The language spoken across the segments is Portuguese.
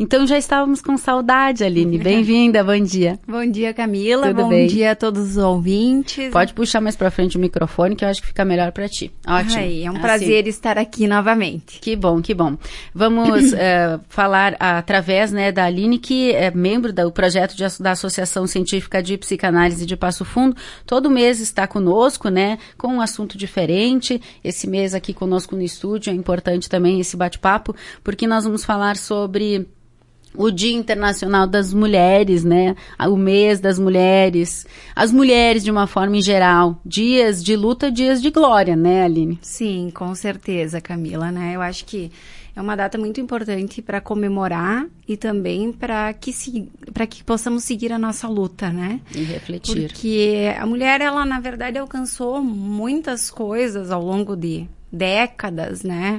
Então já estávamos com saudade, Aline. Bem-vinda, bom dia. Bom dia, Camila. Tudo bom bem? Dia a todos os ouvintes. Pode puxar mais pra frente o microfone, que eu acho que fica melhor pra ti. Ótimo. Ai, é um prazer estar aqui novamente. Que bom, que bom. Vamos falar através, né, da Aline, que é membro do projeto da Associação Científica de Psicanálise de Passo Fundo. Todo mês está conosco, né, com um assunto diferente. Esse mês aqui conosco no estúdio é importante também esse bate-papo, porque nós vamos falar sobre o Dia Internacional das Mulheres, né? O mês das mulheres, as mulheres de uma forma em geral, dias de luta, dias de glória, né, Aline? Sim, com certeza, Camila, né? Eu acho que é uma data muito importante para comemorar e também para que possamos seguir a nossa luta, né? E refletir. Porque a mulher, ela, na verdade, alcançou muitas coisas ao longo de décadas, né?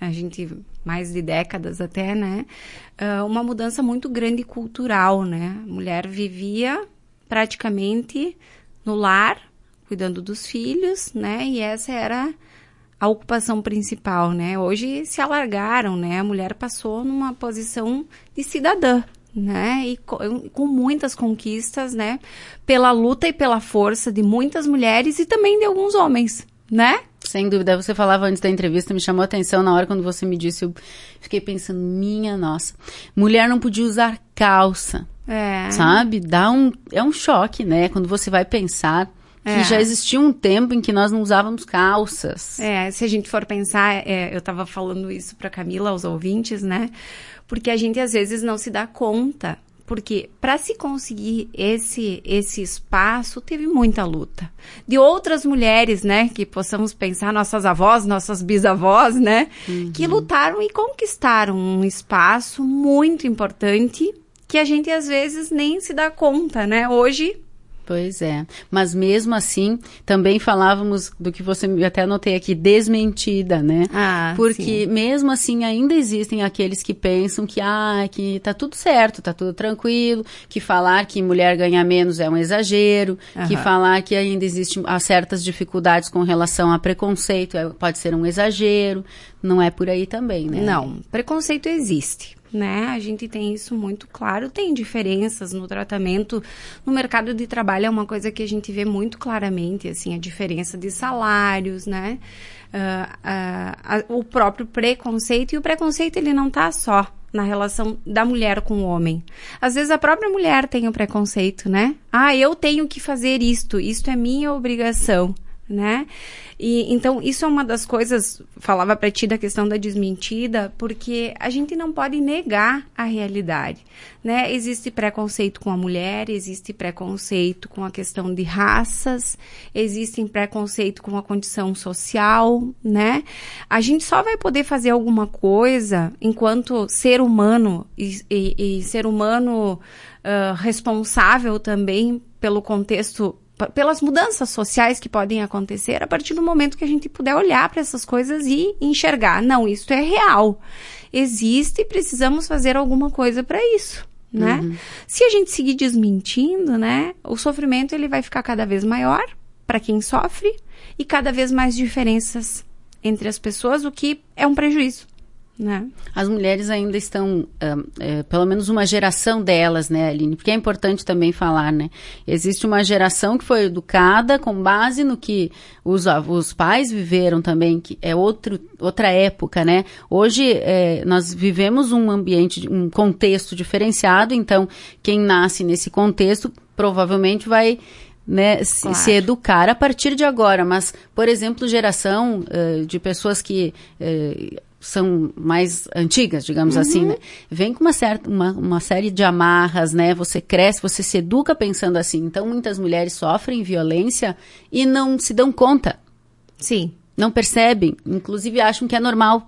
Mais de décadas até, né? Uma mudança muito grande cultural, né? A mulher vivia praticamente no lar, cuidando dos filhos, né? E essa era a ocupação principal, né? Hoje se alargaram, né? A mulher passou numa posição de cidadã, né? E com muitas conquistas, né? Pela luta e pela força de muitas mulheres e também de alguns homens, né? Sem dúvida, você falava antes da entrevista, me chamou a atenção na hora quando você me disse, eu fiquei pensando, minha nossa, mulher não podia usar calça, sabe? É um choque, né? Quando você vai pensar que já existia um tempo em que nós não usávamos calças. Se a gente for pensar, eu estava falando isso para Camila, aos ouvintes, né? Porque a gente às vezes não se dá conta. Porque para se conseguir esse espaço, teve muita luta. De outras mulheres, né, que possamos pensar, nossas avós, nossas bisavós, né, que lutaram e conquistaram um espaço muito importante que a gente às vezes nem se dá conta, né, hoje. Pois é, mas mesmo assim, também falávamos do que você até anotei aqui, desmentida, né? Porque mesmo assim ainda existem aqueles que pensam que tá tudo certo, tá tudo tranquilo, que falar que mulher ganha menos é um exagero, que falar que ainda existem certas dificuldades com relação a preconceito pode ser um exagero, não é por aí também, né? Não, preconceito existe. Né? A gente tem isso muito claro, tem diferenças no tratamento, no mercado de trabalho é uma coisa que a gente vê muito claramente, assim, a diferença de salários, né? O próprio preconceito, e o preconceito ele não está só na relação da mulher com o homem. Às vezes a própria mulher tem o preconceito, né? Eu tenho que fazer isto é minha obrigação, né? E então isso é uma das coisas, falava para ti da questão da desmentida, porque a gente não pode negar a realidade, né? Existe preconceito com a mulher, existe preconceito com a questão de raças, existe preconceito com a condição social, né? A gente só vai poder fazer alguma coisa enquanto ser humano e ser humano responsável também pelo contexto, pelas mudanças sociais que podem acontecer a partir do momento que a gente puder olhar para essas coisas e enxergar, não, isso é real, existe e precisamos fazer alguma coisa para isso, né? Se a gente seguir desmentindo, né, o sofrimento ele vai ficar cada vez maior para quem sofre e cada vez mais diferenças entre as pessoas, o que é um prejuízo. Né? As mulheres ainda estão, pelo menos uma geração delas, né, Aline? Porque é importante também falar, né? Existe uma geração que foi educada com base no que os pais viveram também, que é outra época, né? Hoje nós vivemos um ambiente, um contexto diferenciado, então quem nasce nesse contexto provavelmente vai, né, claro, se educar a partir de agora. Mas, por exemplo, geração de pessoas que são mais antigas, digamos assim, né? Vem com uma série de amarras, né? Você cresce, você se educa pensando assim. Então, muitas mulheres sofrem violência e não se dão conta. Sim. Não percebem, inclusive acham que é normal.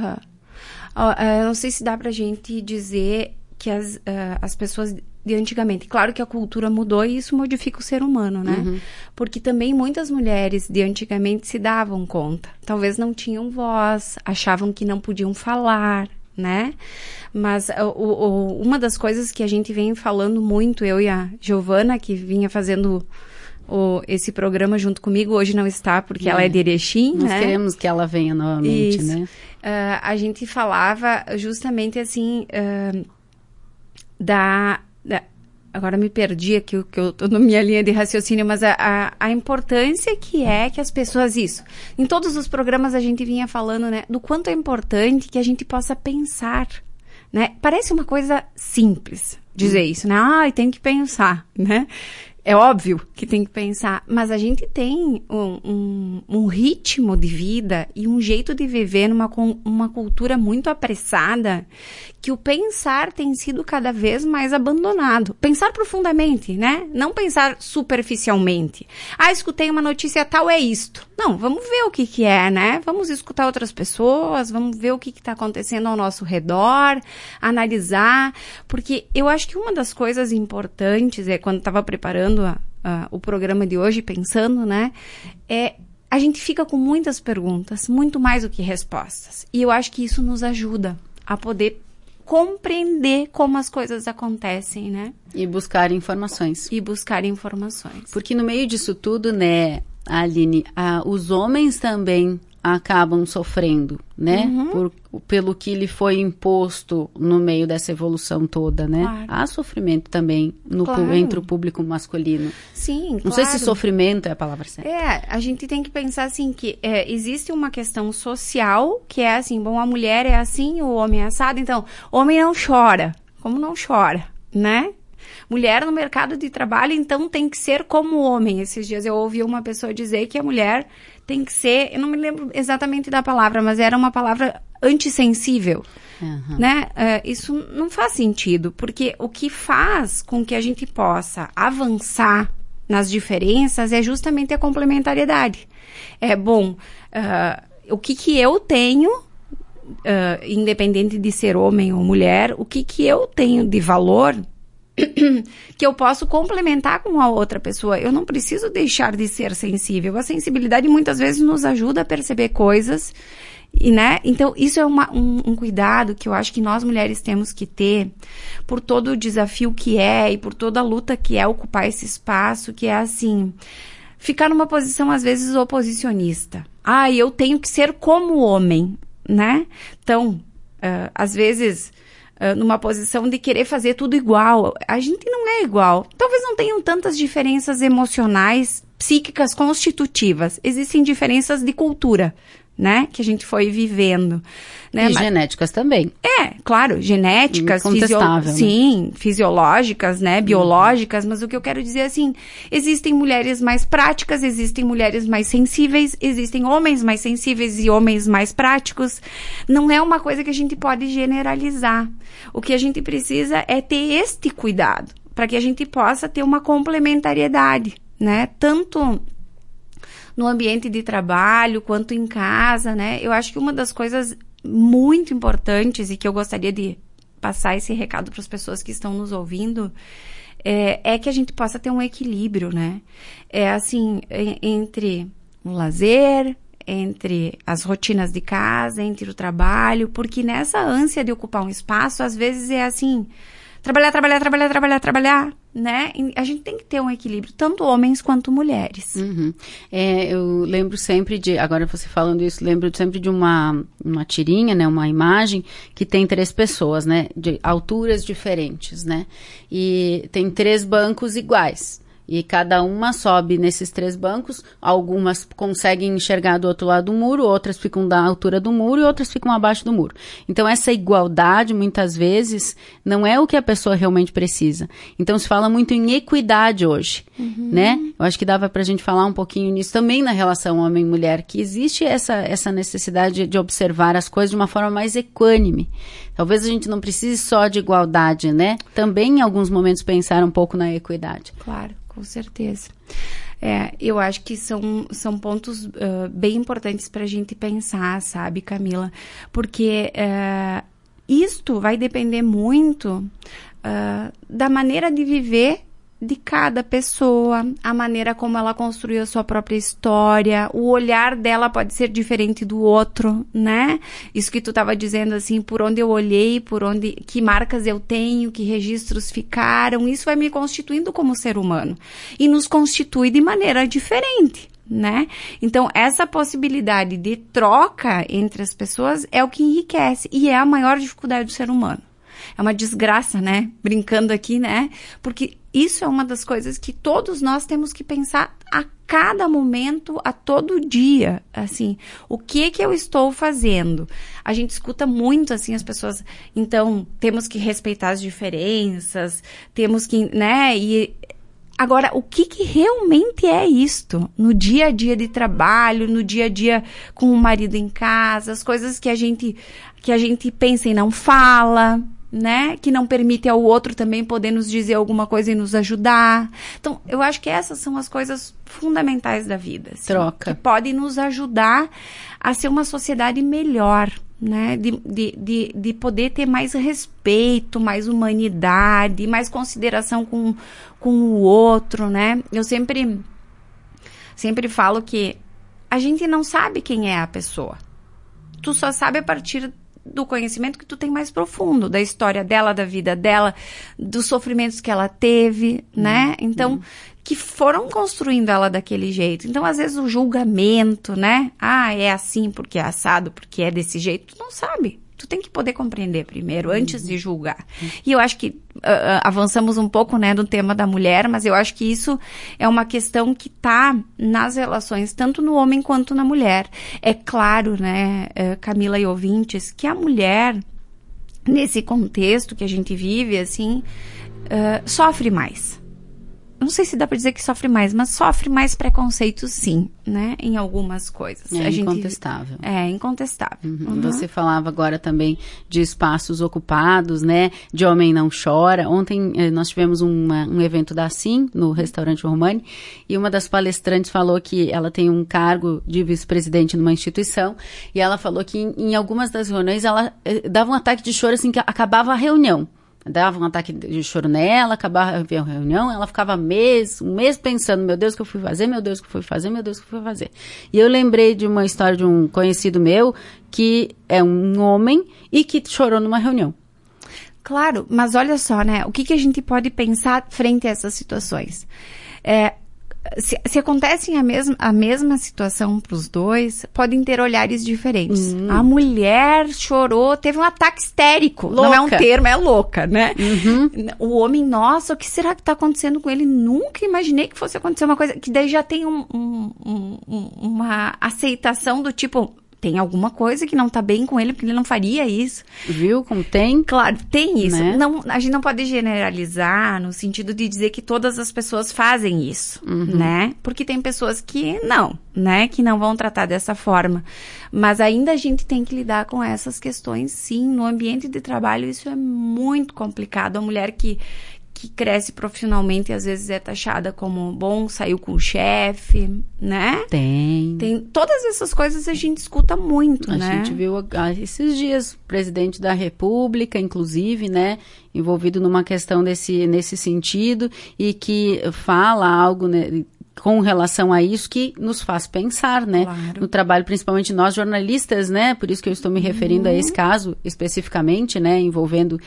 Não sei se dá pra gente dizer que as pessoas de antigamente, claro que a cultura mudou e isso modifica o ser humano, né? Porque também muitas mulheres de antigamente se davam conta. Talvez não tinham voz, achavam que não podiam falar, né? Mas uma das coisas que a gente vem falando muito, eu e a Giovana, que vinha fazendo esse programa junto comigo, hoje não está porque ela é de Erechim, Nós né? queremos que ela venha novamente, isso, né? a gente falava justamente assim, Agora me perdi aqui, que eu tô na minha linha de raciocínio, mas a importância que é que as pessoas... Em todos os programas a gente vinha falando, né? Do quanto é importante que a gente possa pensar, né? Parece uma coisa simples dizer isso, né? Tem que pensar, né? É óbvio que tem que pensar, mas a gente tem um ritmo de vida e um jeito de viver numa cultura muito apressada, que o pensar tem sido cada vez mais abandonado. Pensar profundamente, né? Não pensar superficialmente. Escutei uma notícia tal, é isto. Não, vamos ver o que é, né? Vamos escutar outras pessoas, vamos ver o que está acontecendo ao nosso redor, analisar, porque eu acho que uma das coisas importantes, quando estava preparando o programa de hoje, pensando, né, a gente fica com muitas perguntas, muito mais do que respostas. E eu acho que isso nos ajuda a poder compreender como as coisas acontecem, né? E buscar informações. Porque no meio disso tudo, né, Aline, os homens também acabam sofrendo, né? Pelo que lhe foi imposto no meio dessa evolução toda, né? Claro. Há sofrimento também entre o público masculino. Sim, claro. Não sei se sofrimento é a palavra certa. A gente tem que pensar assim que existe uma questão social que é assim, a mulher é assim, o homem é assado, então, homem não chora. Como não chora, né? Mulher no mercado de trabalho, então, tem que ser como homem. Esses dias eu ouvi uma pessoa dizer que a mulher tem que ser, eu não me lembro exatamente da palavra, mas era uma palavra antissensível, né? Isso não faz sentido, porque o que faz com que a gente possa avançar nas diferenças é justamente a complementariedade. O que eu tenho, independente de ser homem ou mulher, o que eu tenho de valor que eu posso complementar com a outra pessoa. Eu não preciso deixar de ser sensível. A sensibilidade muitas vezes nos ajuda a perceber coisas, né? Então, isso é um cuidado que eu acho que nós mulheres temos que ter por todo o desafio que e por toda a luta que é ocupar esse espaço, que é assim, ficar numa posição às vezes oposicionista. Eu tenho que ser como homem, né? Então, às vezes... numa posição de querer fazer tudo igual. A gente não é igual. Talvez não tenham tantas diferenças emocionais, psíquicas constitutivas. Existem diferenças de cultura, né? Que a gente foi vivendo. Né? E genéticas também. Claro, genéticas, sim, fisiológicas, né? Biológicas, mas o que eu quero dizer é assim, existem mulheres mais práticas, existem mulheres mais sensíveis, existem homens mais sensíveis e homens mais práticos. Não é uma coisa que a gente pode generalizar. O que a gente precisa é ter este cuidado, para que a gente possa ter uma complementariedade, né? Tanto no ambiente de trabalho, quanto em casa, né? Eu acho que uma das coisas muito importantes e que eu gostaria de passar esse recado para as pessoas que estão nos ouvindo é que a gente possa ter um equilíbrio, né? Assim, entre o lazer, entre as rotinas de casa, entre o trabalho, porque nessa ânsia de ocupar um espaço, às vezes é assim, trabalhar, né? A gente tem que ter um equilíbrio, tanto homens quanto mulheres. Eu lembro sempre agora você falando isso, lembro sempre de uma tirinha, né? Uma imagem que tem 3 pessoas, né? De alturas diferentes, né? E tem 3 bancos iguais. E cada uma sobe nesses 3 bancos, algumas conseguem enxergar do outro lado do muro, outras ficam da altura do muro e outras ficam abaixo do muro. Então, essa igualdade, muitas vezes, não é o que a pessoa realmente precisa. Então, se fala muito em equidade hoje, né? Eu acho que dava pra gente falar um pouquinho nisso também na relação homem-mulher, que existe essa necessidade de observar as coisas de uma forma mais equânime. Talvez a gente não precise só de igualdade, né? Também, em alguns momentos, pensar um pouco na equidade. Claro. Com certeza. Eu acho que são pontos bem importantes para a gente pensar, sabe, Camila? Porque isto vai depender muito da maneira de viver de cada pessoa, a maneira como ela construiu a sua própria história, o olhar dela pode ser diferente do outro, né? Isso que tu estava dizendo, assim, por onde eu olhei, que marcas eu tenho, que registros ficaram, isso vai me constituindo como ser humano. E nos constitui de maneira diferente, né? Então, essa possibilidade de troca entre as pessoas é o que enriquece e é a maior dificuldade do ser humano. é uma desgraça, né? Brincando aqui, né? Porque isso é uma das coisas que todos nós temos que pensar a cada momento, a todo dia, assim, o que eu estou fazendo? A gente escuta muito, assim, as pessoas, então, temos que respeitar as diferenças, temos que, né, e agora, o que realmente é isto? No dia a dia de trabalho, no dia a dia com o marido em casa, as coisas que a gente pensa e não fala, né? Que não permite ao outro também poder nos dizer alguma coisa e nos ajudar. Então, eu acho que essas são as coisas fundamentais da vida. Assim, troca. Que podem nos ajudar a ser uma sociedade melhor, né? De poder ter mais respeito, mais humanidade, mais consideração com o outro, né? Eu sempre falo que a gente não sabe quem é a pessoa. Tu só sabe a partir do conhecimento que tu tem mais profundo, da história dela, da vida dela, dos sofrimentos que ela teve, né? Então, que foram construindo ela daquele jeito. Então, às vezes, o julgamento, né? Ah, é assim porque é assado, porque é desse jeito. Tu não sabe. Tu tem que poder compreender primeiro, antes de julgar. E eu acho que avançamos um pouco, né, do tema da mulher, mas eu acho que isso é uma questão que tá nas relações, tanto no homem quanto na mulher. É claro, né, Camila e ouvintes, que a mulher, nesse contexto que a gente vive, assim, sofre mais. Não sei se dá pra dizer que sofre mais, mas sofre mais preconceito, sim, né? Em algumas coisas. Incontestável. É, incontestável. Uhum. Você falava agora também de espaços ocupados, né? De homem não chora. Ontem nós tivemos um evento da Sim, no restaurante Romani, e uma das palestrantes falou que ela tem um cargo de vice-presidente numa instituição, e ela falou que em algumas das reuniões ela dava um ataque de choro assim que acabava a reunião. Dava um ataque de choro nela, acabava a reunião, ela ficava um mês pensando, meu Deus, o que eu fui fazer, meu Deus, o que eu fui fazer, meu Deus, o que eu fui fazer. E eu lembrei de uma história de um conhecido meu, que é um homem e que chorou numa reunião. Claro, mas olha só, né, o que a gente pode pensar frente a essas situações? Se acontecem a mesma situação para os dois, podem ter olhares diferentes. A mulher chorou, teve um ataque histérico. Louca. Não é um termo, é louca, né? Uhum. O homem, nossa, o que será que está acontecendo com ele? Nunca imaginei que fosse acontecer uma coisa... Que daí já tem uma aceitação do tipo... Tem alguma coisa que não tá bem com ele, porque ele não faria isso. Viu como tem? Claro, tem isso. Né? Não, a gente não pode generalizar no sentido de dizer que todas as pessoas fazem isso, né? Porque tem pessoas que não, né? Que não vão tratar dessa forma. Mas ainda a gente tem que lidar com essas questões, sim. No ambiente de trabalho, isso é muito complicado. A mulher que cresce profissionalmente e às vezes é taxada como bom, saiu com o chefe, né? Tem. Todas essas coisas a gente escuta muito, né? A gente viu esses dias o presidente da República, inclusive, né? Envolvido numa questão nesse sentido e que fala algo, né? Com relação a isso que nos faz pensar, né? Claro. No trabalho, principalmente nós jornalistas, né? Por isso que eu estou me referindo a esse caso especificamente, né? Envolvendo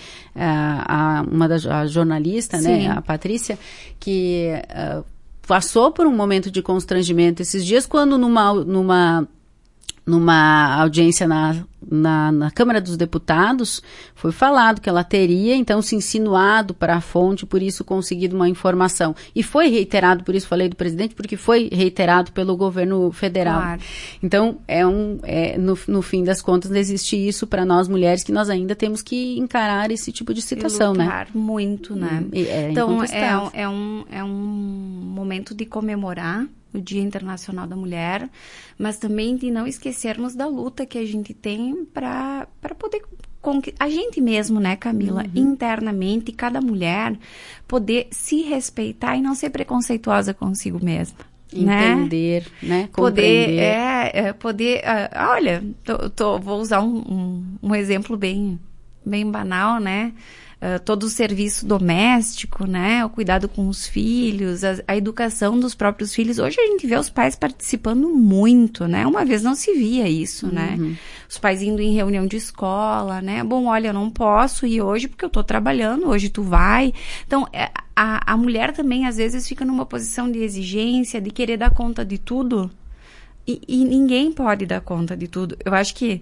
a jornalista, Sim. né? A Patrícia, que passou por um momento de constrangimento esses dias, quando numa audiência na Câmara dos Deputados, foi falado que ela teria, então, se insinuado para a fonte, por isso conseguido uma informação. E foi reiterado, por isso falei do presidente, porque foi reiterado pelo governo federal. Claro. Então, no fim das contas, existe isso para nós mulheres, que nós ainda temos que encarar esse tipo de situação, né? Muito, né? Então, é um momento de comemorar o Dia Internacional da Mulher, mas também de não esquecermos da luta que a gente tem para poder a gente mesmo, né, Camila, internamente, cada mulher poder se respeitar e não ser preconceituosa consigo mesma. Entender, né? Compreender. Olha, vou usar um exemplo bem banal, né? Todo o serviço doméstico, né? O cuidado com os filhos, a educação dos próprios filhos. Hoje a gente vê os pais participando muito, né? Uma vez não se via isso, né? Os pais indo em reunião de escola, né? Bom, olha, eu não posso ir hoje porque eu tô trabalhando, hoje tu vai. Então, a mulher também, às vezes, fica numa posição de exigência, de querer dar conta de tudo. E ninguém pode dar conta de tudo. Eu acho que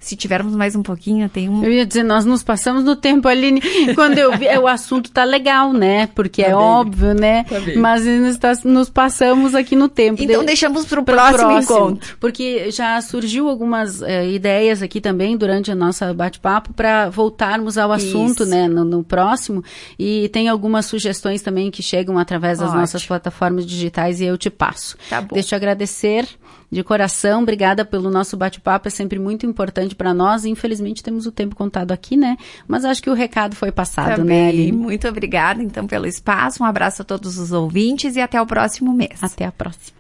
Se tivermos mais um pouquinho, tem um... Eu ia dizer, nós nos passamos no tempo, Aline. Quando eu vi, o assunto tá legal, né? Porque é óbvio, né? Mas nos passamos aqui no tempo. Então deixamos para o próximo encontro. Porque já surgiu algumas ideias aqui também durante a nossa bate-papo para voltarmos ao assunto, né? No próximo. E tem algumas sugestões também que chegam através das nossas plataformas digitais e eu te passo. Tá bom. Deixa eu agradecer de coração, obrigada pelo nosso bate-papo, é sempre muito importante para nós. Infelizmente temos o tempo contado aqui, né? Mas acho que o recado foi passado, também, né, Aline? Muito obrigada, então, pelo espaço. Um abraço a todos os ouvintes e até o próximo mês. Até a próxima.